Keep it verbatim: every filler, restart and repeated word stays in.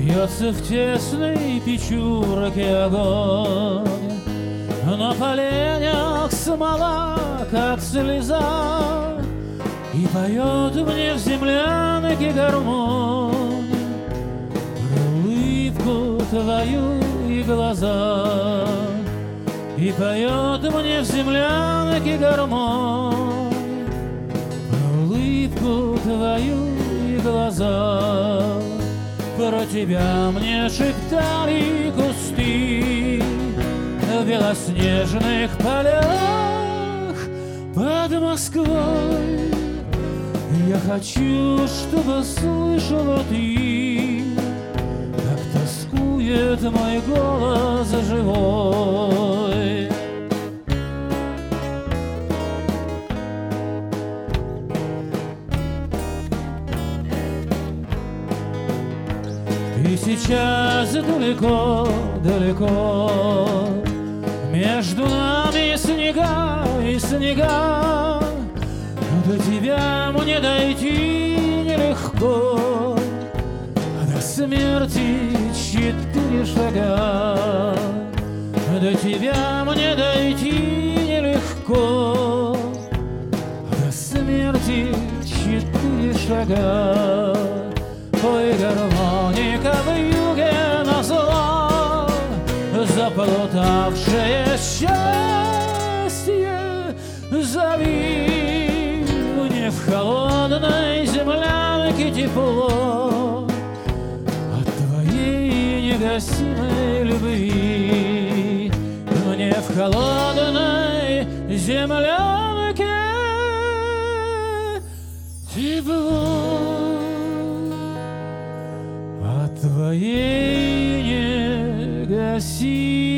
Бьется в тесной печурке огонь, на поленях смола, как слеза, и поет мне в землянке гармонь про улыбку твою и глаза. И поет мне в землянке гармонь про улыбку твою и глаза. Про тебя мне шептали кусты в белоснежных полях под Москвой. Я хочу, чтобы слышала ты, как тоскует мой голос живой. И сейчас далеко, далеко между нами снега и снега. До тебя мне дойти нелегко, а до смерти четыре шага. До тебя мне дойти нелегко, а до смерти четыре шага. Ой, гармоника в юге назло, заплутавшее счастье, зови мне в холодной землянке тепло от твоей негасимой любви. Мне в холодной землянке тепло от твоей негасимой